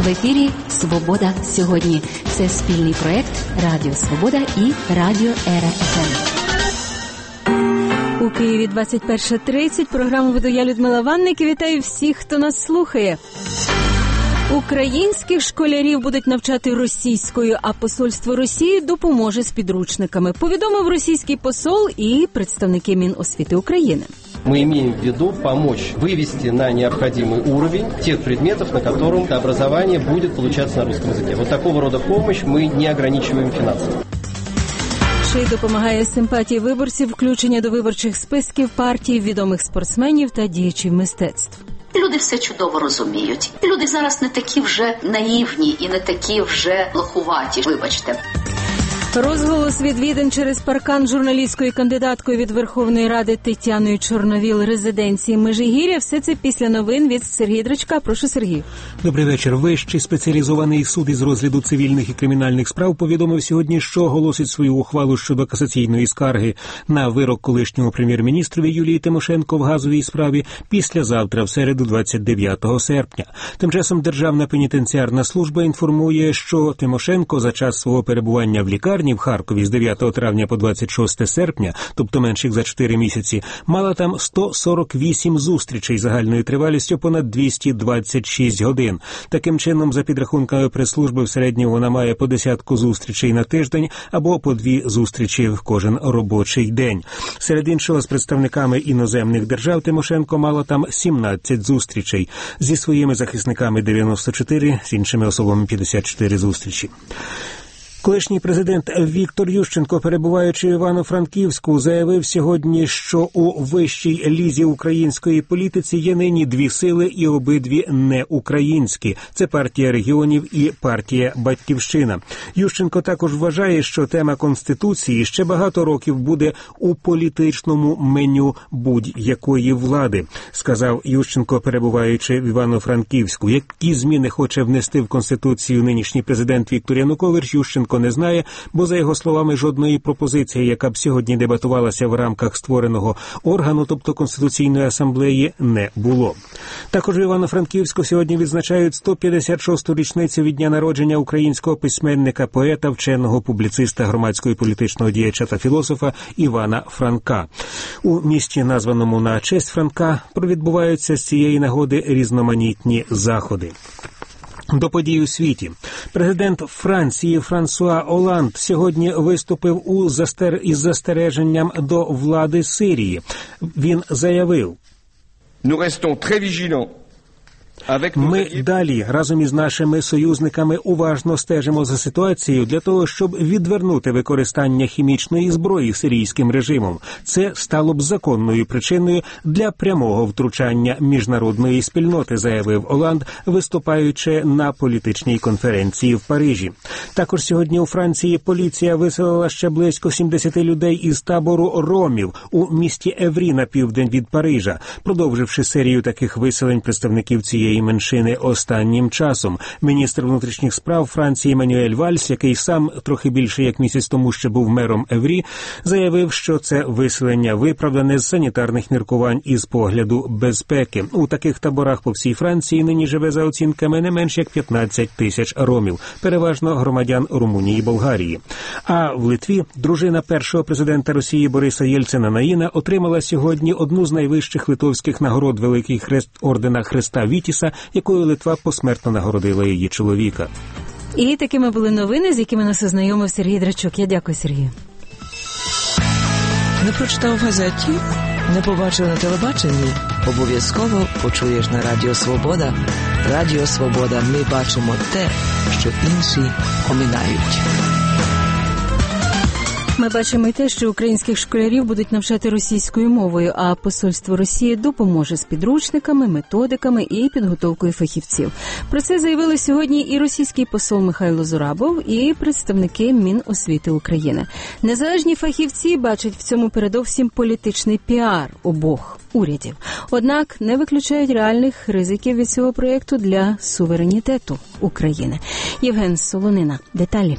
В ефірі «Свобода сьогодні». Це спільний проєкт Радіо Свобода і Радіо Ера ФМ. У Києві 21:30. Програму веду я, Людмила Ванник, і вітаю всіх, хто нас слухає. Українських школярів будуть навчати російською, а посольство Росії допоможе з підручниками. Повідомив російський посол і представники Міносвіти України. Мы имеем в виду помочь вывести на необходимый уровень тех предметов, на котором образование будет получаться на русском языке. Вот такого рода помощь мы не ограничиваем финансово. Чи допомагає симпатії виборців включення до виборчих списків партій, відомих спортсменів та діячів мистецтв? Люди все чудово розуміють. Люди зараз не такі вже наївні і не такі вже лохуваті, вибачте. Розголос відвідин через паркан журналістською кандидаткою від Верховної Ради Тетяною Чорновіл резиденції Межигір'я. Все це після новин від Сергія Драчка. Прошу, Сергій. Добрий вечір. Вищий спеціалізований суд із розгляду цивільних і кримінальних справ повідомив сьогодні, що оголосить свою ухвалу щодо касаційної скарги на вирок колишньому прем'єр-міністрові Юлії Тимошенко в газовій справі післязавтра, в середу, 29 серпня. Тим часом Державна пенітенціарна служба інформує, що Тимошенко за час свого перебування в лікарні в Харкові з 9 травня по 26 серпня, тобто менш як за 4 місяці, мала там 148 зустрічей загальною тривалістю понад 226 годин. Таким чином, за підрахунками прес-служби, в середньому вона має по 10 зустрічей на тиждень або по 2 зустрічі в кожен робочий день. Серед іншого, з представниками іноземних держав Тимошенко мала там 17 зустрічей. Зі своїми захисниками 94, з іншими особами 54 зустрічі. Колишній президент Віктор Ющенко, перебуваючи в Івано-Франківську, заявив сьогодні, що у вищій лізі української політиці є нині дві сили і обидві не українські. Це партія регіонів і партія Батьківщина. Ющенко також вважає, що тема Конституції ще багато років буде у політичному меню будь-якої влади, сказав Ющенко, перебуваючи в Івано-Франківську. Які зміни хоче внести в Конституцію нинішній президент Віктор Янукович, Ющенко не знає, бо, за його словами, жодної пропозиції, яка б сьогодні дебатувалася в рамках створеного органу, тобто Конституційної асамблеї, не було. Також в Івано-Франківську сьогодні відзначають 156-ту річницю від дня народження українського письменника, поета, вченого, публіциста, громадського і політичного діяча та філософа Івана Франка. У місті, названому на честь Франка, відбуваються з цієї нагоди різноманітні заходи. До подій у світі. Президент Франції Франсуа Оланд сьогодні виступив із застереженням до влади Сирії. Він заявив: «Ми далі разом із нашими союзниками уважно стежимо за ситуацією для того, щоб відвернути використання хімічної зброї сирійським режимом. Це стало б законною причиною для прямого втручання міжнародної спільноти», заявив Оланд, виступаючи на політичній конференції в Парижі. Також сьогодні у Франції поліція виселила ще близько 70 людей із табору ромів у місті Еврі на південь від Парижа, продовживши серію таких виселень представників цієї меншини останнім часом. Міністр внутрішніх справ Франції Мануель Вальс, який сам трохи більше як місяць тому ще був мером Еврі, заявив, що це виселення виправдане з санітарних міркувань і з погляду безпеки. У таких таборах по всій Франції нині живе, за оцінками, не менш як 15 тисяч ромів, переважно громадян Румунії і Болгарії. А в Литві дружина першого президента Росії Бориса Єльцина Наїна отримала сьогодні одну з найвищих литовських нагород, Великий хрест ордена Хреста Вітіса, якою Литва посмертно нагородила її чоловіка. І такими були новини, з якими нас ознайомив Сергій Драчок. Я дякую, Сергію. Не прочитав в газеті? Не побачив на телебаченні? Обов'язково почуєш на Радіо Свобода. Радіо Свобода. Ми бачимо те, що інші оминають. Ми бачимо і те, що українських школярів будуть навчати російською мовою, а посольство Росії допоможе з підручниками, методиками і підготовкою фахівців. Про це заявили сьогодні і російський посол Михайло Зурабов, і представники Міносвіти України. Незалежні фахівці бачать в цьому передовсім політичний піар обох урядів. Однак не виключають реальних ризиків від цього проєкту для суверенітету України. Євген Солонина. Деталі.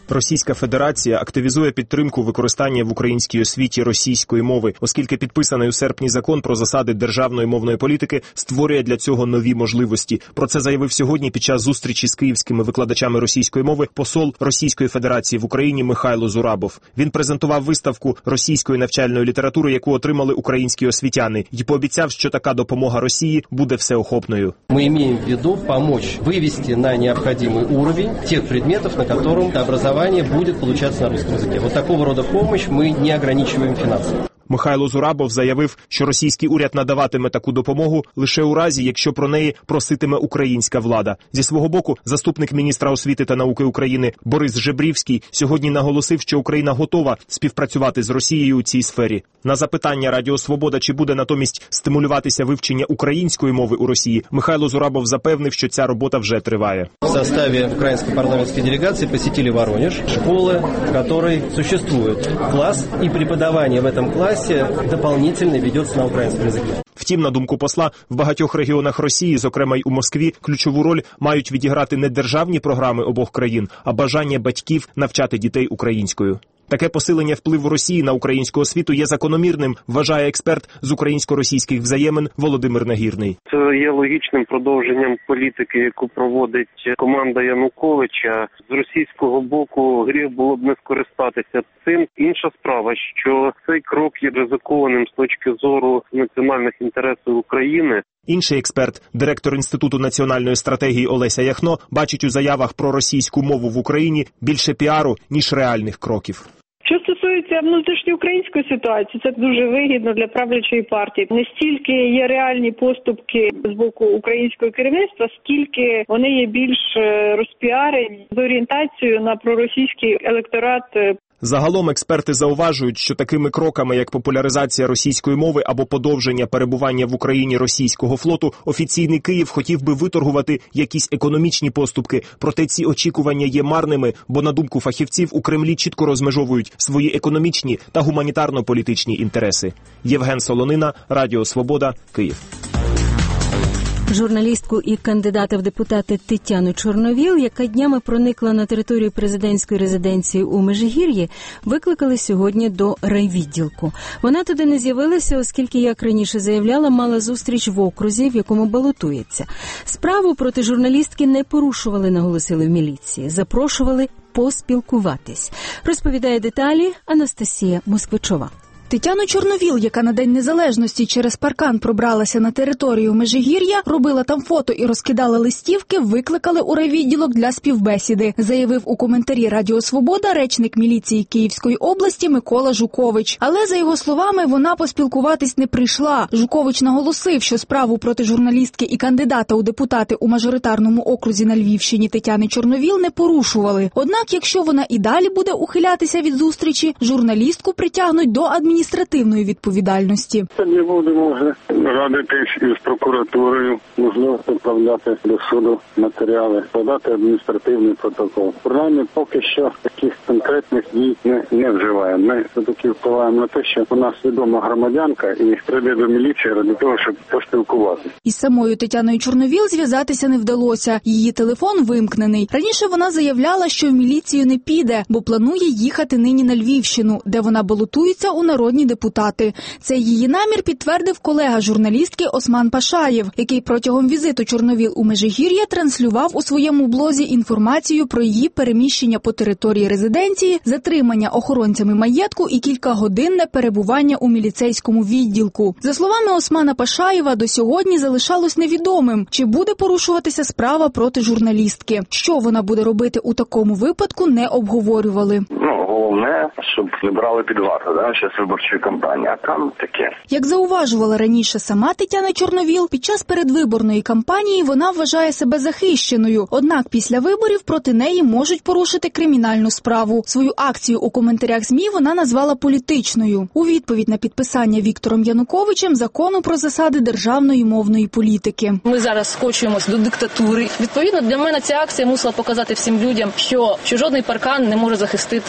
Російська Федерація активізує підтримку використання в українській освіті російської мови, оскільки підписаний у серпні закон про засади державної мовної політики створює для цього нові можливості. Про це заявив сьогодні під час зустрічі з київськими викладачами російської мови посол Російської Федерації в Україні Михайло Зурабов. Він презентував виставку російської навчальної літератури, яку отримали українські освітяни, і пообіцяв, що така допомога Росії буде всеохопною. Ми маємо в виду помочь вивести на необхідний уровень тих предметів, на котором образование будет получаться на русском языке. Вот такого рода помощь мы не ограничиваем финансово. Михайло Зурабов заявив, що російський уряд надаватиме таку допомогу лише у разі, якщо про неї проситиме українська влада. Зі свого боку, заступник міністра освіти та науки України Борис Жебрівський сьогодні наголосив, що Україна готова співпрацювати з Росією у цій сфері. На запитання Радіо Свобода, чи буде натомість стимулюватися вивчення української мови у Росії, Михайло Зурабов запевнив, що ця робота вже триває. В составі української парламентської делегації посетили Воронеж, школи, в якій существує клас, і преподавання в цьому класі дополнительно ведется на українському язикі. Втім, на думку посла, в багатьох регіонах Росії, зокрема й у Москві, ключову роль мають відіграти не державні програми обох країн, а бажання батьків навчати дітей українською. Таке посилення впливу Росії на українську освіту є закономірним, вважає експерт з українсько-російських взаємин Володимир Нагірний. Це є логічним продовженням політики, яку проводить команда Януковича. З російського боку гріх було б не скористатися цим. Інша справа, що цей крок є ризикованим з точки зору національних інтересів України. Інший експерт, директор Інституту національної стратегії Олеся Яхно, бачить у заявах про російську мову в Україні більше піару, ніж реальних кроків. Що стосується внутрішньоукраїнської ситуації, це дуже вигідно для правлячої партії. Не стільки є реальні поступки з боку українського керівництва, скільки вони є більш розпіарені з орієнтацією на проросійський електорат. Загалом експерти зауважують, що такими кроками, як популяризація російської мови або подовження перебування в Україні російського флоту, офіційний Київ хотів би виторгувати якісь економічні поступки. Проте ці очікування є марними, бо, на думку фахівців, у Кремлі чітко розмежовують свої економічні та гуманітарно-політичні інтереси. Євген Солонина, Радіо Свобода, Київ. Журналістку і кандидата в депутати Тетяну Чорновіл, яка днями проникла на територію президентської резиденції у Межигір'ї, викликали сьогодні до райвідділку. Вона туди не з'явилася, оскільки, як раніше заявляла, мала зустріч в окрузі, в якому балотується. Справу проти журналістки не порушували, наголосили в міліції. Запрошували поспілкуватись. Розповідає деталі Анастасія Москвичова. Тетяну Чорновіл, яка на День Незалежності через паркан пробралася на територію Межигір'я, робила там фото і розкидала листівки, викликали у райвідділок для співбесіди, заявив у коментарі Радіо Свобода речник міліції Київської області Микола Жукович. Але, за його словами, вона поспілкуватись не прийшла. Жукович наголосив, що справу проти журналістки і кандидата у депутати у мажоритарному окрузі на Львівщині Тетяни Чорновіл не порушували. Однак, якщо вона і далі буде ухилятися від зустрічі, журналістку притягнуть до адміністративної відповідальності. Тоді будемо вже радитись із прокуратурою, можливо, направляти до суду матеріали, подати адміністративний протокол. Принаймні, поки що таких конкретних дій не вживаємо. Ми все-таки впливаємо на те, що вона свідома громадянка і прийде до міліції ради того, щоб поспілкуватися. Із самою Тетяною Чорновіл зв'язатися не вдалося. Її телефон вимкнений. Раніше вона заявляла, що в міліцію не піде, бо планує їхати нині на Львівщину, де вона балотується у народні депутати. Цей її намір підтвердив колега журналістки Осман Пашаєв, який протягом візиту Чорновіл у Межигір'я транслював у своєму блозі інформацію про її переміщення по території резиденції, затримання охоронцями маєтку і кількагодинне перебування у міліцейському відділку. За словами Османа Пашаєва, до сьогодні залишалось невідомим, чи буде порушуватися справа проти журналістки. Що вона буде робити у такому випадку, не обговорювали. Головне, щоб не брали під варту, час виборчої кампанії, а там таке. Як зауважувала раніше сама Тетяна Чорновіл, під час передвиборної кампанії вона вважає себе захищеною. Однак після виборів проти неї можуть порушити кримінальну справу. Свою акцію у коментарях ЗМІ вона назвала політичною. У відповідь на підписання Віктором Януковичем закону про засади державної мовної політики. Ми зараз скочуємося до диктатури. Відповідно, для мене ця акція мусила показати всім людям, що жодний паркан не може захистити ворогів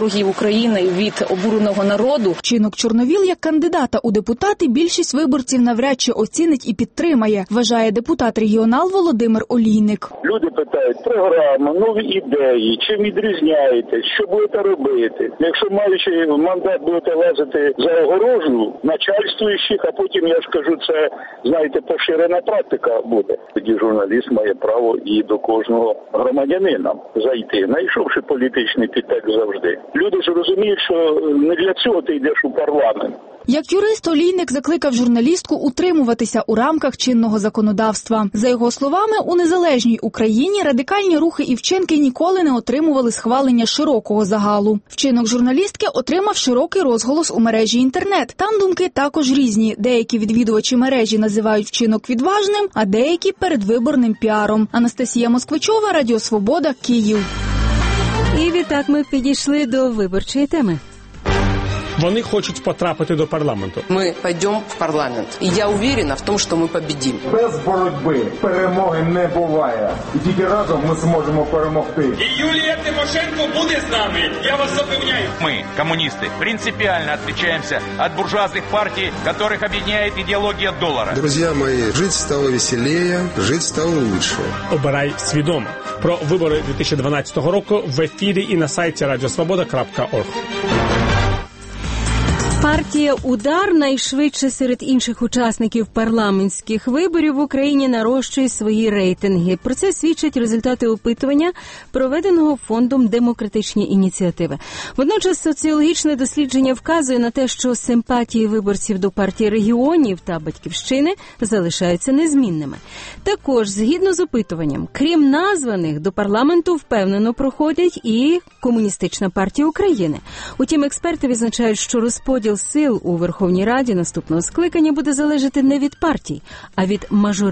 округів України від обуреного народу. Вчинок Чорновіл як кандидата у депутати більшість виборців навряд чи оцінить і підтримає, вважає депутат-регіонал Володимир Олійник. Люди питають програма, нові ідеї, чим відрізняєтесь, що будете робити. Якщо маючи мандат будете лазити за огорожу начальствуючих, а потім, я ж кажу, це, знаєте, поширена практика буде. Тоді журналіст має право і до кожного громадянина зайти, знайшовши політичний підтекст завжди. Люди ж розуміють, що не для цього ти йдеш у парламент. Як юрист, Олійник закликав журналістку утримуватися у рамках чинного законодавства. За його словами, у незалежній Україні радикальні рухи і вчинки ніколи не отримували схвалення широкого загалу. Вчинок журналістки отримав широкий розголос у мережі інтернет. Там думки також різні. Деякі відвідувачі мережі називають вчинок відважним, а деякі – передвиборним піаром. Анастасія Москвичова, Радіо Свобода, Київ. І відтак ми підійшли до виборчої теми. Вони хочуть потрапити до парламенту. Ми підемо в парламент. І я впевнена в тому, що ми победимо. Без боротьби перемоги не буває. І тільки разом ми зможемо перемогти. І Юлія Тимошенко буде з нами. Я вас запевняю. Мы, коммунисты, принципиально отличаемся от буржуазных партий, которых объединяет идеология доллара. Друзья мои, жить стало веселее, жить стало лучше. Обирай свідомо. Про вибори 2012 року в ефірі і на сайті radiosvoboda.org. Партія «Удар» найшвидше серед інших учасників парламентських виборів в Україні нарощує свої рейтинги. Про це свідчать результати опитування, проведеного Фондом «Демократичні ініціативи». Водночас соціологічне дослідження вказує на те, що симпатії виборців до партії регіонів та «Батьківщини» залишаються незмінними. Також, згідно з опитуванням, крім названих, до парламенту впевнено проходять і Комуністична партія України. Утім, експерти відзначають, що розподіл сил у Верховній Раді наступного скликання буде залежати не від партій, а від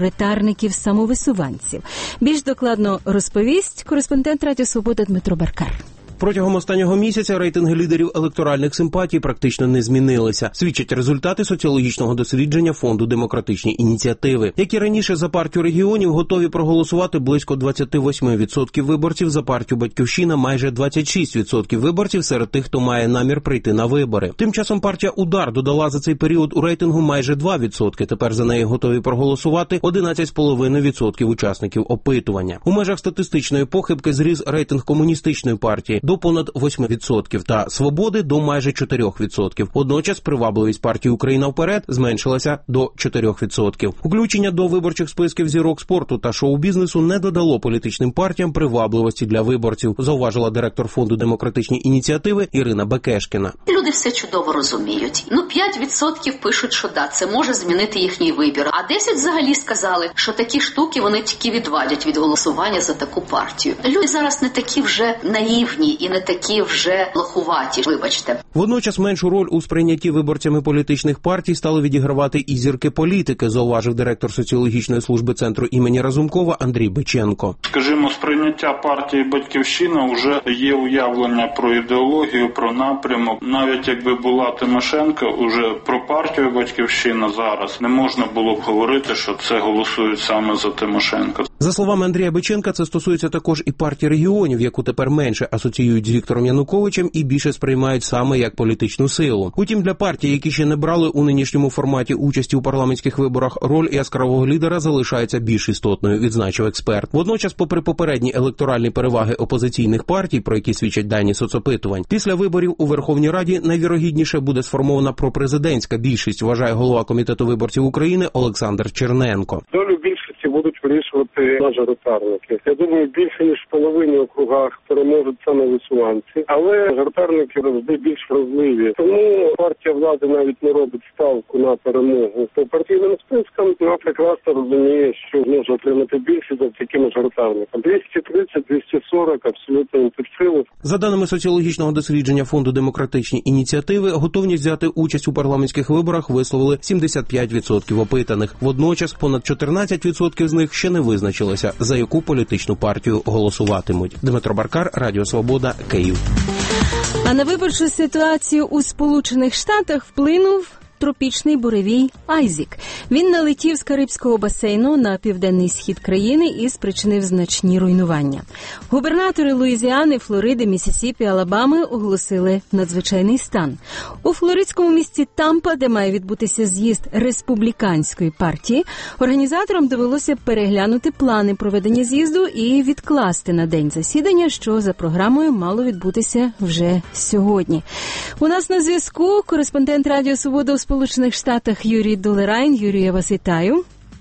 мажоритарників-самовисуванців. Більш докладно розповість кореспондент Радіо Свобода Дмитро Баркар. Протягом останнього місяця рейтинги лідерів електоральних симпатій практично не змінилися. Свідчать результати соціологічного дослідження Фонду «Демократичні ініціативи». Як і раніше, за партію регіонів готові проголосувати близько 28% виборців, за партію «Батьківщина» майже 26% виборців серед тих, хто має намір прийти на вибори. Тим часом партія «Удар» додала за цей період у рейтингу майже 2%. Тепер за неї готові проголосувати 11,5% учасників опитування. У межах статистичної похибки зріс рейтинг комуністичної партії до понад 8% та «Свободи» до майже 4%. Водночас привабливість партії «Україна вперед» зменшилася до 4%. Включення до виборчих списків зірок спорту та шоу-бізнесу не додало політичним партіям привабливості для виборців, зауважила директор Фонду «Демократичні ініціативи» Ірина Бекешкіна. Люди все чудово розуміють. 5% пишуть, що да, це може змінити їхній вибір. А 10% взагалі сказали, що такі штуки вони тільки відвадять від голосування за таку партію. Люди зараз не такі вже наївні і не такі вже лохуваті, вибачте. Водночас меншу роль у сприйнятті виборцями політичних партій стали відігравати і зірки політики, зауважив директор соціологічної служби центру імені Разумкова Андрій Биченко. Скажімо, сприйняття партії «Батьківщина» вже є уявлення про ідеологію, про напрямок. Навіть якби була Тимошенко, уже про партію «Батьківщина» зараз не можна було б говорити, що це голосують саме за Тимошенко. За словами Андрія Биченка, це стосується також і партії регіонів, яку тепер менше асоціюють з Віктором Януковичем і більше сприймають саме як політичну силу. Утім, для партій, які ще не брали у нинішньому форматі участі у парламентських виборах, роль яскравого лідера залишається більш істотною, відзначив експерт. Водночас, попри попередні електоральні переваги опозиційних партій, про які свідчать дані соцопитувань, після виборів у Верховній Раді найвірогідніше буде сформована пропрезидентська більшість, вважає голова Комітету виборців України Олександр Черненко. Долю більшості будуть вирішувати мажоритарники. Я думаю, більше ніж в половині округах переможуть самовисуванці, але мажоритарники завжди більш вразливі. Тому партія влади навіть не робить ставку на перемогу. По партійним спискам вона прекрасно розуміє, що може отримати більше завдяки мажоритарникам. 230-240 абсолютно їм під силу. За даними соціологічного дослідження Фонду «Демократичні ініціативи», готовність взяти участь у парламентських виборах висловили 75% опитаних. Водночас понад 14% з них ще не визначилися, за яку політичну партію голосуватимуть. Дмитро Баркар, Радіо Свобода, Київ. А на виборчу ситуацію у Сполучених Штатах вплинув тропічний буревій Айзік. Він налетів з Карибського басейну на південний схід країни і спричинив значні руйнування. Губернатори Луїзіани, Флориди, Міссісіпі, Алабами оголосили надзвичайний стан. У флоридському місті Тампа, де має відбутися з'їзд республіканської партії, організаторам довелося переглянути плани проведення з'їзду і відкласти на день засідання, що за програмою мало відбутися вже сьогодні. У нас на зв'язку кореспондент Радіо Свобода у Сполучених Штатах Юрій Долерайн. Юрій, я вас вітаю.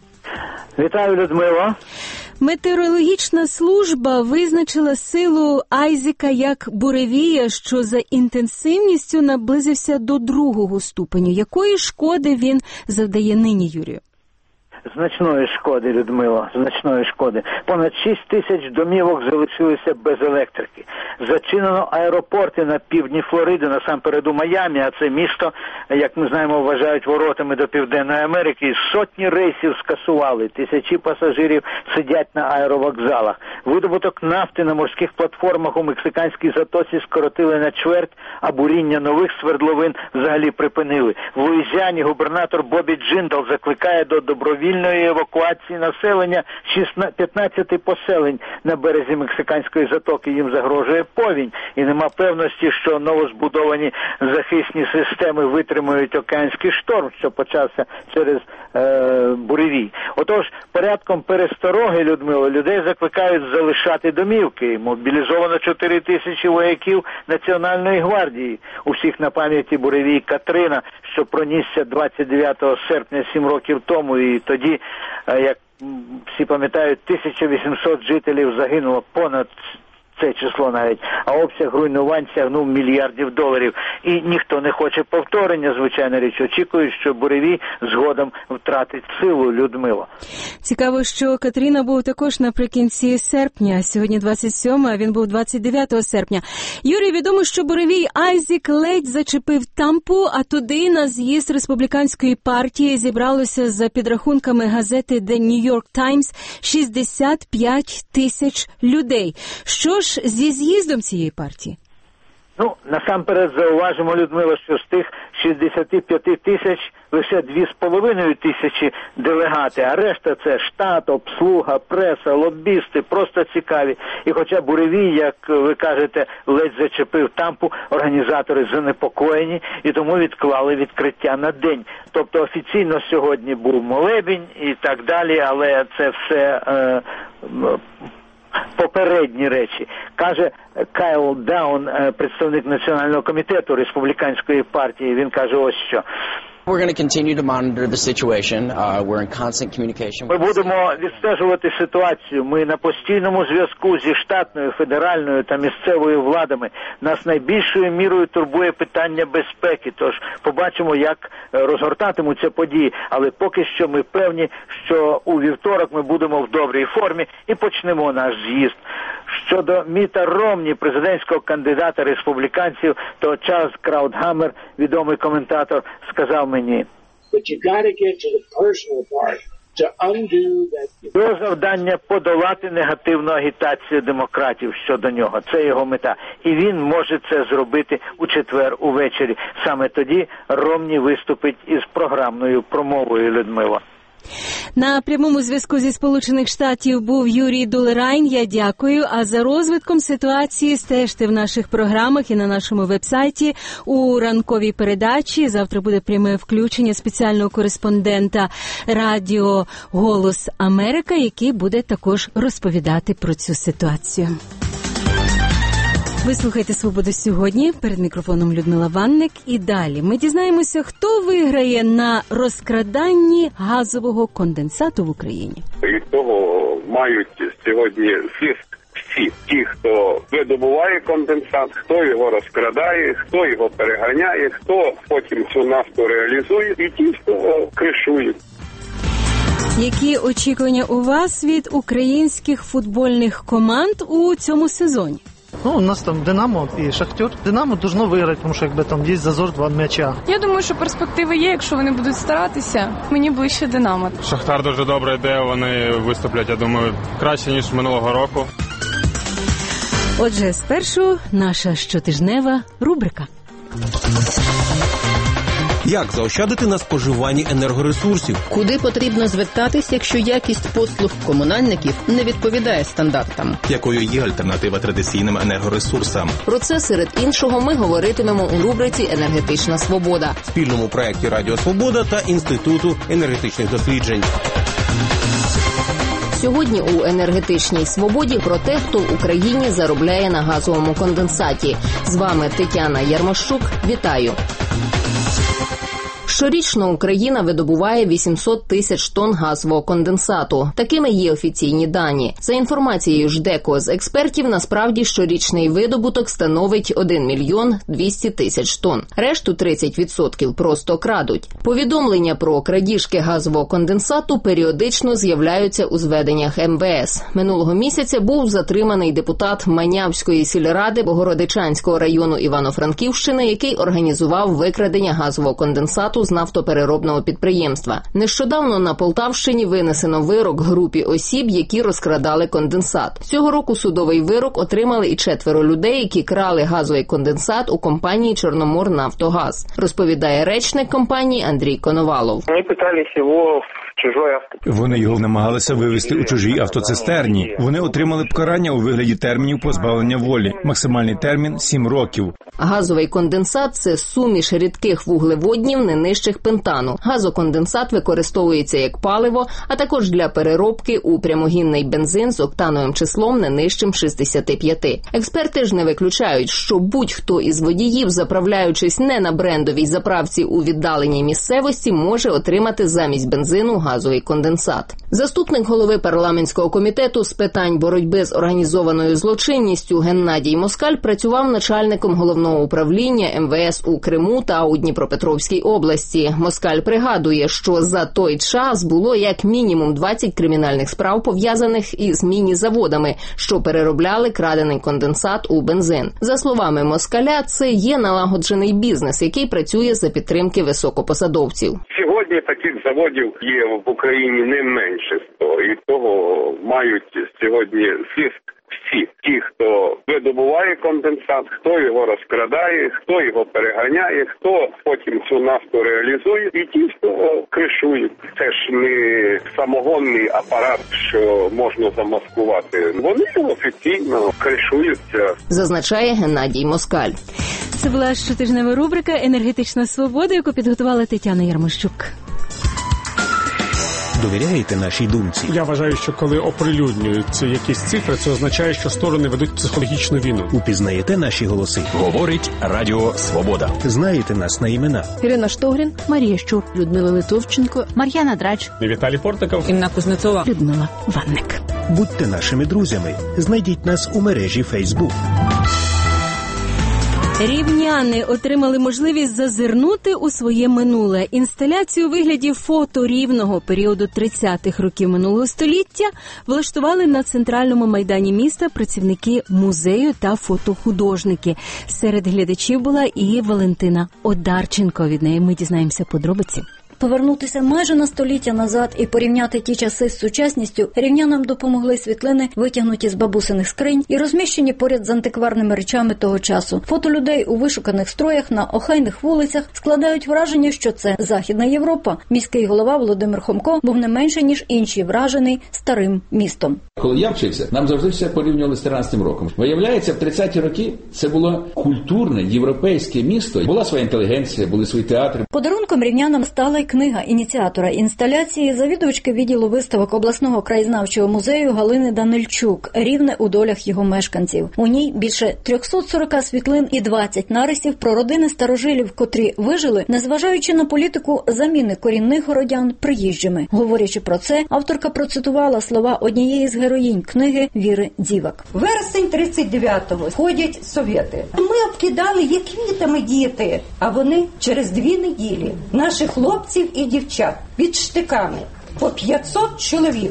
Вітаю, Людмила. Метеорологічна служба визначила силу Айзіка як буревія, що за інтенсивністю наблизився до 2-го ступеню. Якої шкоди він завдає нині, Юрію? Значної шкоди, Людмила, значної шкоди. Понад 6 тисяч домівок залишилися без електрики. Зачинено аеропорти на півдні Флориди, насамперед у Майамі, а це місто, як ми знаємо, вважають воротами до Південної Америки. Сотні рейсів скасували, тисячі пасажирів сидять на аеровокзалах. Видобуток нафти на морських платформах у Мексиканській затоці скоротили на чверть, а буріння нових свердловин взагалі припинили. В Луїзіані губернатор Бобі Джиндал закликає до добровільної евакуації населення 15 поселень на березі Мексиканської затоки. Їм загрожує повінь, і нема певності, що новозбудовані захисні системи витримують океанський шторм, що почався через буревій. Отож, порядком перестороги, Людмила, людей закликають залишати домівки. Мобілізовано 4 тисячі вояків Національної гвардії. У всіх на пам'яті буревій Катрина, що пронісся 29 серпня 7 років тому, і тоді, як всі пам'ятають, 1800 жителів загинуло, понад це число навіть, а обсяг руйнувань сягнув мільярдів доларів. І ніхто не хоче повторення, звичайно річ. Очікують, що буревій згодом втратить силу, Людмила. Цікаво, що Катріна був також наприкінці серпня. Сьогодні 27, а він був 29 серпня. Юрій, відомо, що буревій Айзік ледь зачепив Тампу, а туди на з'їзд республіканської партії зібралося, за підрахунками газети The New York Times, 65 тисяч людей. Що ж зі з'їздом цієї партії? Насамперед зауважимо, Людмила, що з тих 65 тисяч лише 2,5 тисячі делегати, а решта це штат, обслуга, преса, лобісти, просто цікаві. І хоча буревій, як ви кажете, ледь зачепив Тампу, організатори занепокоєні і тому відклали відкриття на день. Тобто офіційно сьогодні був молебень і так далі, але це все попередні речі. Каже Кайл Даун, представник Національного комітету республіканської партії, він каже ось що. Ми будемо відстежувати ситуацію. Ми на постійному зв'язку зі штатною, федеральною та місцевою владами. Нас найбільшою мірою турбує питання безпеки. Тож побачимо, як розгортатимуться події. Але поки що ми певні, що у вівторок ми будемо в добрій формі і почнемо наш з'їзд. Щодо Міта Ромні, президентського кандидата республіканців, то Чарльз Краудхаммер, відомий коментатор, сказав мені: його завдання – подолати негативну агітацію демократів щодо нього. Це його мета. І він може це зробити у четвер увечері. Саме тоді Ромні виступить із програмною промовою, Людмила. На прямому зв'язку зі Сполучених Штатів був Юрій Долерайн. Я дякую. А за розвитком ситуації стежте в наших програмах і на нашому вебсайті у ранковій передачі. Завтра буде пряме включення спеціального кореспондента радіо «Голос Америка», який буде також розповідати про цю ситуацію. Ви слухаєте «Свободу сьогодні». Перед мікрофоном Людмила Ванник. І далі ми дізнаємося, хто виграє на розкраданні газового конденсату в Україні. Від того мають сьогодні всі ті, хто видобуває конденсат, хто його розкрадає, хто його переганяє, хто потім цю нафту реалізує, і ті, хто кришує. Які очікування у вас від українських футбольних команд у цьому сезоні? У нас там «Динамо» і «Шахтер». «Динамо» должно виграти, тому що якби там є зазор 2 м'яча. Я думаю, що перспективи є, якщо вони будуть старатися. Мені ближче «Динамо». «Шахтар» дуже добре йде, вони виступлять, я думаю, краще, ніж минулого року. Отже, спершу наша щотижнева рубрика. Як заощадити на споживанні енергоресурсів? Куди потрібно звертатись, якщо якість послуг комунальників не відповідає стандартам? Якою є альтернатива традиційним енергоресурсам? Про це, серед іншого, ми говоритимемо у рубриці «Енергетична свобода» в спільному проєкті Радіо Свобода та Інституту енергетичних досліджень. Сьогодні у «Енергетичній свободі» про те, хто в Україні заробляє на газовому конденсаті. З вами Тетяна Ярмощук. Вітаю! Щорічно Україна видобуває 800 тисяч тонн газового конденсату. Такими є офіційні дані. За інформацією ж декого з експертів, насправді щорічний видобуток становить 1 мільйон 200 тисяч тонн. Решту 30% просто крадуть. Повідомлення про крадіжки газового конденсату періодично з'являються у зведеннях МВС. Минулого місяця був затриманий депутат Манявської сільради Богородичанського району Івано-Франківщини, який організував викрадення газового конденсату з нафтопереробного підприємства. Нещодавно на Полтавщині винесено вирок групі осіб, які розкрадали конденсат. Цього року судовий вирок отримали і 4 людей, які крали газовий конденсат у компанії «Чорноморнафтогаз», розповідає речник компанії Андрій Коновалов. Ми питались його Вони його намагалися вивезти у чужій автоцистерні. Вони отримали покарання у вигляді термінів позбавлення волі. Максимальний термін – 7 років. Газовий конденсат – це суміш рідких вуглеводнів не нижчих пентану. Газоконденсат використовується як паливо, а також для переробки у прямогінний бензин з октановим числом не нижчим 65. Експерти ж не виключають, що будь-хто із водіїв, заправляючись не на брендовій заправці у віддаленій місцевості, може отримати замість бензину газовий конденсат. Заступник голови парламентського комітету з питань боротьби з організованою злочинністю Геннадій Москаль працював начальником головного управління МВС у Криму та у Дніпропетровській області. Москаль пригадує, що за той час було як мінімум 20 кримінальних справ, пов'язаних із міні-заводами, що переробляли крадений конденсат у бензин. За словами Москаля, це є налагоджений бізнес, який працює за підтримки високопосадовців. Сьогодні таких заводів є в Україні не менше 100, і того мають сьогодні зиск всі. Ті, хто видобуває конденсат, хто його розкрадає, хто його переганяє, хто потім цю нафту реалізує, і ті, хто кришують. Це ж не самогонний апарат, що можна замаскувати. Вони офіційно кришуються. Зазначає Геннадій Москаль. Це була щотижнева рубрика «Енергетична свобода», яку підготувала Тетяна Ярмощук. Довіряєте нашій думці? Я вважаю, що коли оприлюднюються якісь цифри, це означає, що сторони ведуть психологічну війну. Упізнаєте наші голоси? Говорить Радіо Свобода. Знаєте нас на імена? Ірина Штогрін, Марія Щур, Людмила Литовченко, Мар'яна Драч, Віталій Портников, Інна Кузнецова, Людмила Ванник. Будьте нашими друзями. Знайдіть нас у мережі Фейсбук. Рівняни отримали можливість зазирнути у своє минуле. Інсталяцію у вигляді фото Рівного періоду 30-х років минулого століття влаштували на центральному майдані міста працівники музею та фотохудожники. Серед глядачів була і Валентина Одарченко. Від неї ми дізнаємося подробиці. Повернутися майже на століття назад і порівняти ті часи з сучасністю рівнянам допомогли світлини, витягнуті з бабусиних скринь і розміщені поряд з антикварними речами того часу. Фото людей у вишуканих строях на охайних вулицях складають враження, що це Західна Європа. Міський голова Володимир Хомко був не менше, ніж інші, вражений старим містом. Коли я вчився, нам завжди все порівнювали з 13-м роком. Виявляється, в 30-ті роки це було культурне, європейське місто. Була своя інтелігенція, були свої театри. Подарунком рівнянам стала й книга ініціатора інсталяції, завідувачки відділу виставок обласного краєзнавчого музею Галини Данильчук «Рівне у долях його мешканців». У ній більше 340 світлин і 20 нарисів про родини старожилів, котрі вижили, незважаючи на політику заміни корінних городян приїжджими. Говорячи про це, авторка процитувала слова однієї з героїнь книги Віри Дзівак. Вересень 39-го. Ходять совєти. Ми обкидали їх квітами, діти, а вони через 2 неділі наших хлопців і дівчат під штиками по 500 чоловік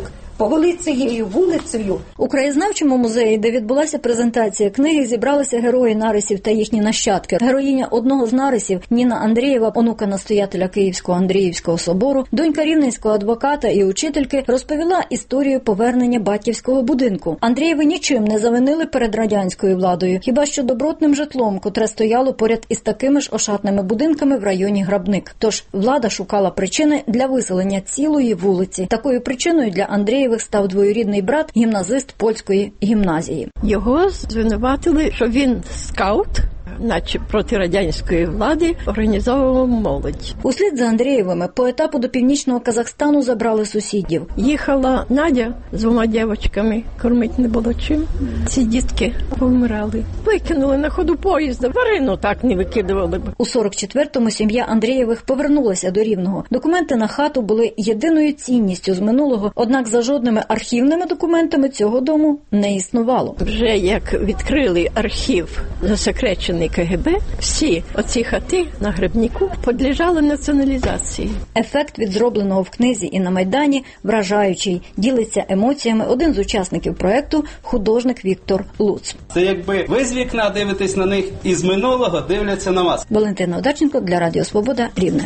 повели цією вулицею. У краєзнавчому музеї, де відбулася презентація книги, зібралися герої нарисів та їхні нащадки. Героїня одного з нарисів Ніна Андрієва, онука настоятеля Київського Андріївського собору, донька рівненського адвоката і учительки, розповіла історію повернення батьківського будинку. Андрієви нічим не завинили перед радянською владою, хіба що добротним житлом, котре стояло поряд із такими ж ошатними будинками в районі Грабник. Тож влада шукала причини для виселення цілої вулиці. Такою причиною для Андрієвих став двоюрідний брат, гімназист польської гімназії. Його звинуватили, що він скаут, наче проти радянської влади, організовував молодь. Услід за Андрієвими по етапу до Північного Казахстану забрали сусідів. Їхала Надя з двома дівчатками, кормить не було чим. Ці дітки помирали. Викинули на ходу поїзда, тварину так не викидували б. У 44-му сім'я Андрієвих повернулася до Рівного. Документи на хату були єдиною цінністю з минулого, однак за жодними архівними документами цього дому не існувало. Вже як відкрили архів засекречений КГБ, всі оці хати на Гребніку підлежали націоналізації. Ефект від зробленого в книзі і на Майдані вражаючий. Ділиться емоціями один з учасників проекту – художник Віктор Луц. Це якби ви з вікна дивитесь на них, і з минулого дивляться на вас. Валентина Удаченко для Радіо Свобода, Рівне.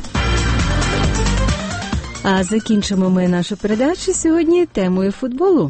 А закінчимо ми нашу передачу сьогодні темою футболу.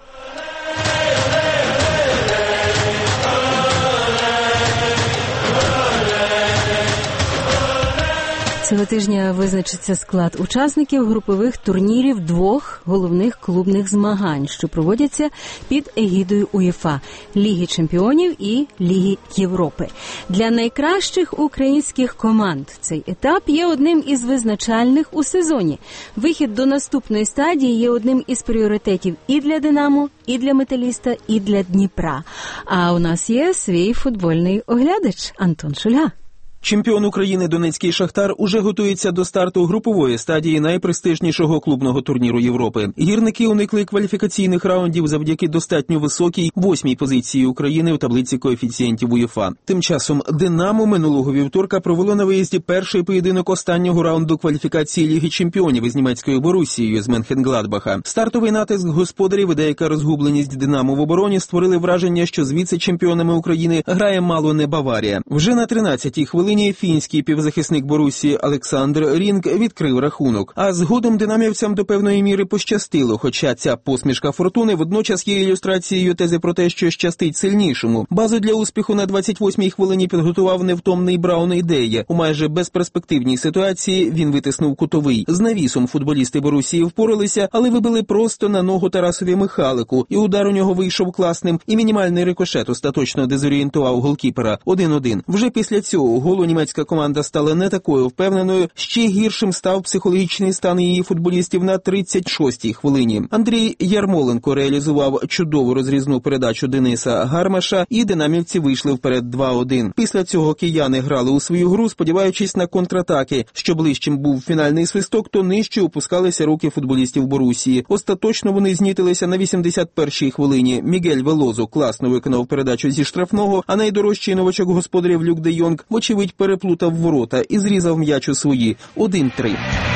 Цього тижня визначиться склад учасників групових турнірів двох головних клубних змагань, що проводяться під егідою УЄФА – Ліги чемпіонів і Ліги Європи. Для найкращих українських команд цей етап є одним із визначальних у сезоні. Вихід до наступної стадії є одним із пріоритетів і для «Динамо», і для «Металіста», і для «Дніпра». А у нас є свій футбольний оглядач Антон Шульга. Чемпіон України Донецький «Шахтар» уже готується до старту групової стадії найпрестижнішого клубного турніру Європи. Гірники уникли кваліфікаційних раундів завдяки достатньо високій 8-й позиції України у таблиці коефіцієнтів УЄФА. Тим часом «Динамо» минулого вівторка провело на виїзді перший поєдинок останнього раунду кваліфікації Ліги чемпіонів із німецькою Боруссією з Менхенгладбаха. Стартовий натиск господарів і деяка розгубленість «Динамо» в обороні створили враження, що з віце-чемпіонами України грає мало не Баварія. Вже на 13-й хвилині фінський півзахисник Боруссії Олександр Рінк відкрив рахунок. А згодом динамівцям до певної міри пощастило, хоча ця посмішка фортуни водночас є ілюстрацією тези про те, що щастить сильнішому. Базу для успіху на 28-й хвилині підготував невтомний Браун Ідея. У майже безперспективній ситуації він витиснув кутовий. З навісом футболісти Боруссії впоралися, але вибили просто на ногу Тарасові Михалику. І удар у нього вийшов класним, і мінімальний рикошет остаточно дезорієнтував голкіпера. 1-1. Вже після цього голу німецька команда стала не такою впевненою, ще гіршим став психологічний стан її футболістів на 36-й хвилині. Андрій Ярмоленко реалізував чудову розрізну передачу Дениса Гармаша, і динамівці вийшли вперед 2-1. Після цього кияни грали у свою гру, сподіваючись на контратаки. Що ближчим був фінальний свисток, то нижче опускалися руки футболістів Боруссії. Остаточно вони знітилися на 81-й хвилині. Мігель Велозо класно виконав передачу зі штрафного, а найдорожчий новачок господарів Люк де Йонг вочевидь переплутав ворота і зрізав м'яч у свої. 1-3.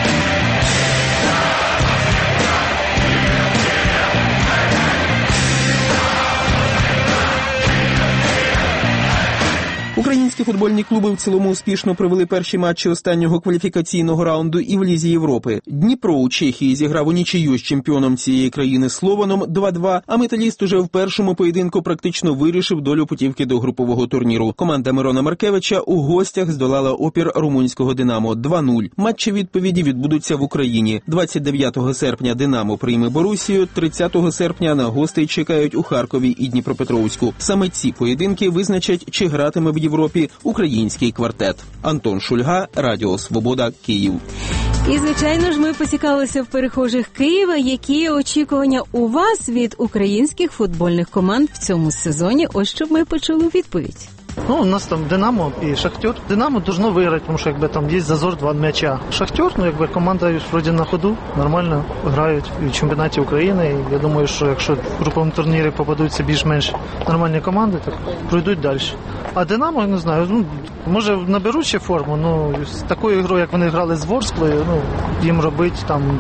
Українські футбольні клуби в цілому успішно провели перші матчі останнього кваліфікаційного раунду і в Лізі Європи. Дніпро у Чехії зіграв у нічию з чемпіоном цієї країни Слованом 2-2, а Металіст уже в першому поєдинку практично вирішив долю путівки до групового турніру. Команда Мирона Маркевича у гостях здолала опір румунського «Динамо» 2-0. Матчі відповіді відбудуться в Україні. 29 серпня «Динамо» прийме Боруссію, 30 серпня на гостей чекають у Харкові і Дніпропетровську. Саме ці поєдинки визначать, чи гратиме в Європі український квартет. Антон Шульга, Радіо Свобода, Київ. І, звичайно ж, ми поцікавилися в перехожих Києва, які очікування у вас від українських футбольних команд в цьому сезоні. Ось щоб ми почули відповідь. Ну, у нас там Динамо і Шахтер. Динамо должно виграти, тому що якби там є зазор 2 м'яча. Шахтер, ну якби команда вроді на ходу, нормально грають і в чемпіонаті України. І я думаю, що якщо в груповому турнірі попадуться більш-менш нормальні команди, так пройдуть далі. А Динамо, я не знаю, ну може наберуть ще форму, ну з такою грою, як вони грали з Ворсклою, ну їм робити там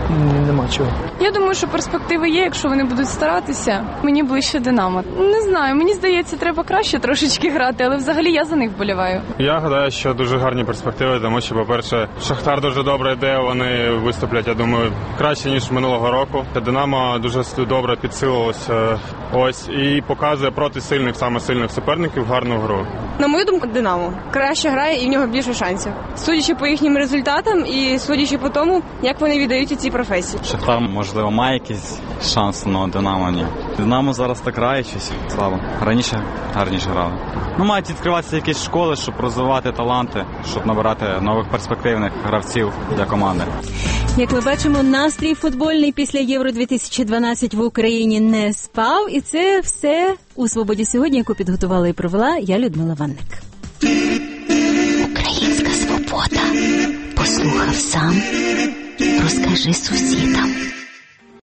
нема чого. Я думаю, що перспективи є, якщо вони будуть старатися. Мені ближче Динамо. Не знаю, мені здається, треба краще трошечки грати, але взагалі я за них вболіваю. Я гадаю, що дуже гарні перспективи, тому що, по-перше, Шахтар дуже добре йде, вони виступлять, я думаю, краще, ніж минулого року. Динамо дуже добре підсилилося ось і показує проти сильних, саме сильних суперників гарну гру. На мою думку, Динамо краще грає і в нього більше шансів. Судячи по їхнім результатам і судячи по тому, як вони віддають у цій професії. Шахтар, можливо, має якийсь шанс, але Динамо ні. Динамо зараз так грає щось слабо. Раніше гарніше грали. Мають відкриватися якісь школи, щоб розвивати таланти, щоб набирати нових перспективних гравців для команди. Як ми бачимо, настрій футбольний після Євро-2012 в Україні не спав. І це все у «Свободі сьогодні», яку підготувала і провела я, Людмила Ванник. Українська свобода. Послухав сам. Розкажи сусідам.